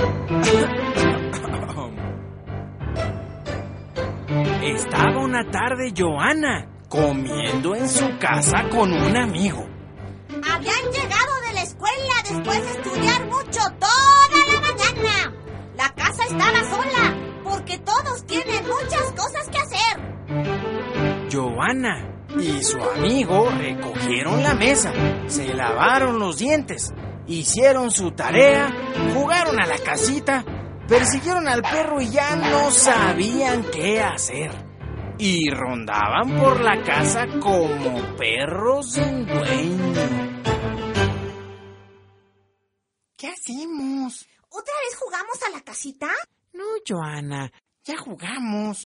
Estaba una tarde Joana comiendo en su casa con un amigo. Habían llegado de la escuela después de estudiar mucho toda la mañana. La casa estaba sola porque todos tienen muchas cosas que hacer. Joana y su amigo recogieron la mesa, se lavaron los dientes, hicieron su tarea, jugaron a la casita, persiguieron al perro y ya no sabían qué hacer. Y rondaban por la casa como perros sin dueño. ¿Qué hacemos? ¿Otra vez jugamos a la casita? No, Joana, ya jugamos.